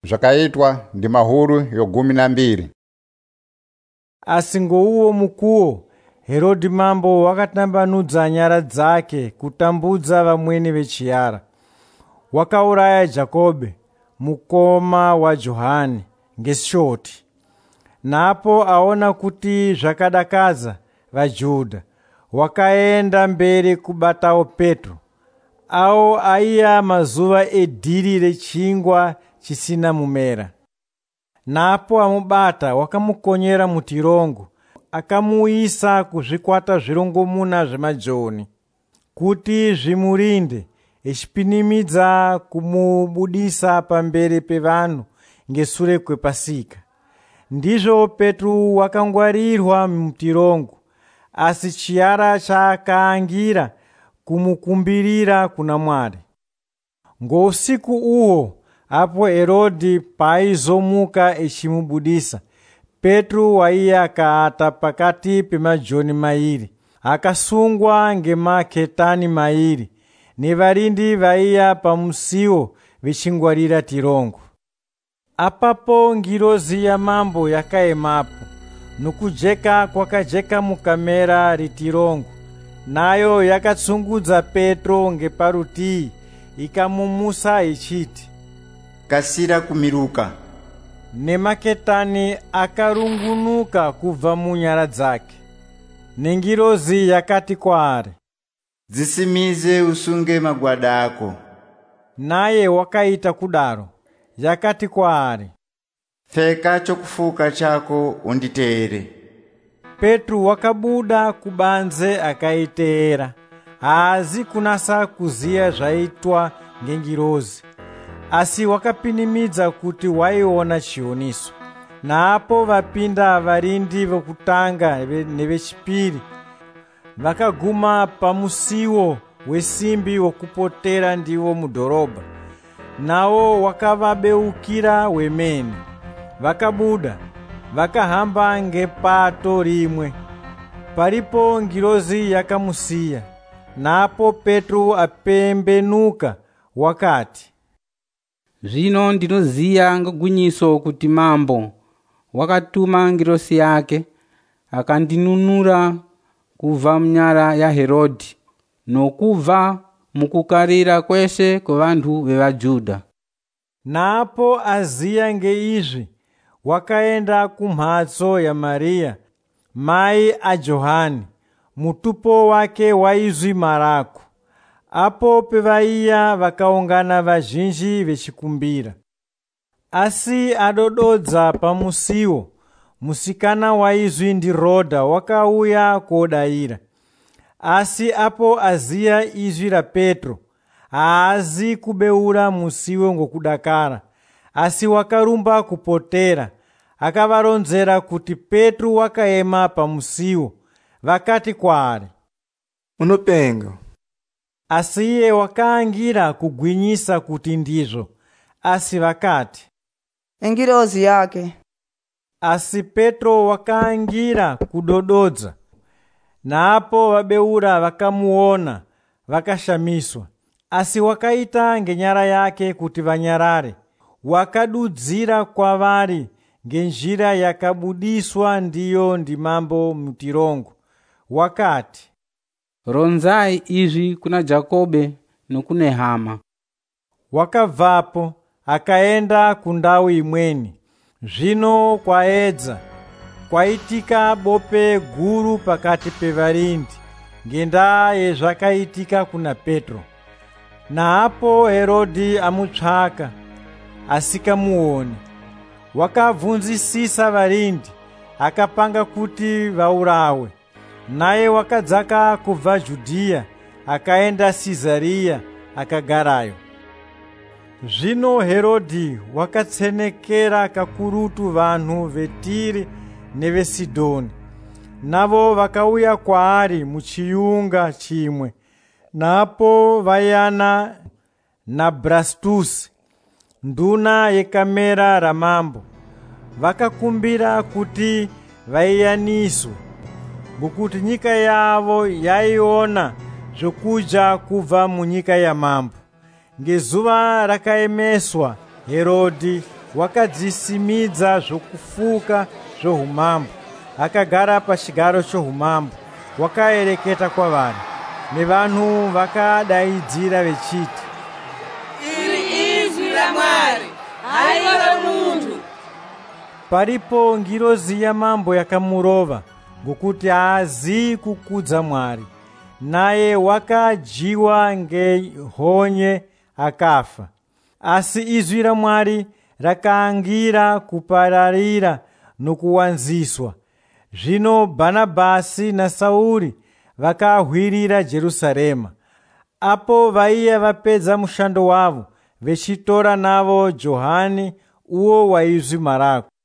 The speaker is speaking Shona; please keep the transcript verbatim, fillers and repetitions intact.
Zvakaitwa ndi mahuru yogumi na mbiri. Asi ngouwo mukuwo Herodi mambo wakatambanudza nyara dzake kutambudza vamwene vechiyara. Wakauraya Jakobe mukoma wa Johani ngesvoti. Napo aona kuti zvakadakaza vaJudha, wakaenda mberi kubatawo Petro. Awo aiya mazuva edhiri rechingwa chisina mumera. Napo amubata wakamukonyera mutirongo, akamuisa kuzvikwata zvirongomuna zvemajoni, kuti zvimurinde, echipinimidza kumubudisa pamberi pevanhu ngesure kwePasika. Ndizvo Petro wakangwarirwa mutirongo, asi chiyara chakaangira kumukumbirira kuna Mwari. Ngousiku uho, apo Herodi paaizomuka echimubudisa, Petro waiya akaata pakati pemajoni mairi, akasungwa ngemaketani mairi, nevarindi vaiya pamusiwo vechingwarira tirongo. Apapo ngirozi yamambo yakaemapo, nokujeka kwakajeka mukamera ritirongo, nayo yakatsungudza Petro ngeparutii, ikamumusa ichiti, "Kasira kumiruka." Nemaketani akarungunuka kubva munyara dzake. Nengirozi yakati kwaari, "Dzisimize usunge magwada ako." Naye wakaita kudaro. Yakati kwaari, "Pfeka chokufuka chako unditeere." Petro wakabuda kubanze akaiteera. Haazi kunasa kuziya zvaitwa ngengirozi, asi wakapinimidza kuti waiona chioniso. Naapo vapinda varindi vokutanga nevechipiri, vakaguma pamusiwo wesimbi wokupotera ndiwo mudhorobha. Nawo wakavabeukira wemene. Vakabuda, vakahamba ngepato rimwe. Paripo ngirozi yakamusiya. Napo Petro apembenuka wakati, "Zvino ndinoziya ngegwinyiso kuti mambo wakatuma ngirozi yake akandinunura kubva munyara yaHerodhi nokubva mukukarira kwese kwevanhu vevaJudha." Napo aziya ngeizvi, wakaenda kumhatso yaMaria, mai aJohani, mutupo wake waizwi Marako. Apo pevaiya vakaungana vazhinji vechikumbira. Asi adododza pamusiwo, musikana waizwi ndiRodha wakauya kodayira. Asi apo aziya izwi raPetro, haazi kubeura musiwo ngokudakara, asi wakarumba kupotera. Akavaronzera kuti Petro wakaema pamusiwo. Vakati kwaari, "Unopenga." Asi iye wakaangira kugwinyisa kuti ndizvo. Asi vakati, "Engirozi yake." Asi Petro wakaangira kudododza. Naapo vabeura vakamuona, vakashamiswa. Asi wakaita ngenyara yake kuti vanyarare. Wakadudzira kwavari ngenjira yakabudiswa ndiyo ndimambo mutirongo. Wakati, "Ronzai izvi kuna Jakobe nokune hama." Wakabvapo akaenda kundau imweni. Zvino kwaedza, kwaitika bope guru pakati pevarindi, ngendaa yezvakaitika kuna Petro. Naapo Herodhi amutsvaka, asikamuoni. Wakabvunzisisa varindi, akapanga kuti vaurawe. Naye wakadzaka kubva Judhiya akaenda Sizaria akagarayo. Zvino Herodhi wakatsenekera kakurutu vanhu veTire neveSidhoni. Navo vakauya kwaari muchiyunga chimwe. Napo vayana naBrastusi, nduna yekamera ramambo, vakakumbira kuti vaiyaniswe, ngokuti nyika yavo yaiona zvokudya kubva munyika yamambo. Ngezuva rakaemeswa, Herodhi wakadzisimidza zvokufuka zvoumambo, akagara pachigaro choumambo, wakaereketa kwavanhu, nevanhu vakadaidzira vechiti, iri izwi raMwari, haiva munhu. Paripo ngirozi yamambo yakamurova, ngokuti haazivi kukudza Mwari, naye wakajiwa ngehonye akafa. Asi izwi raMwari rakaangira kupararira nokuwanziswa. Zvino Bhanabhasi naSauri vakahwirira Jerusarema. Apo vaiya vapedza mushando wavo, vechitora navo Johani uwo waizwi Marako.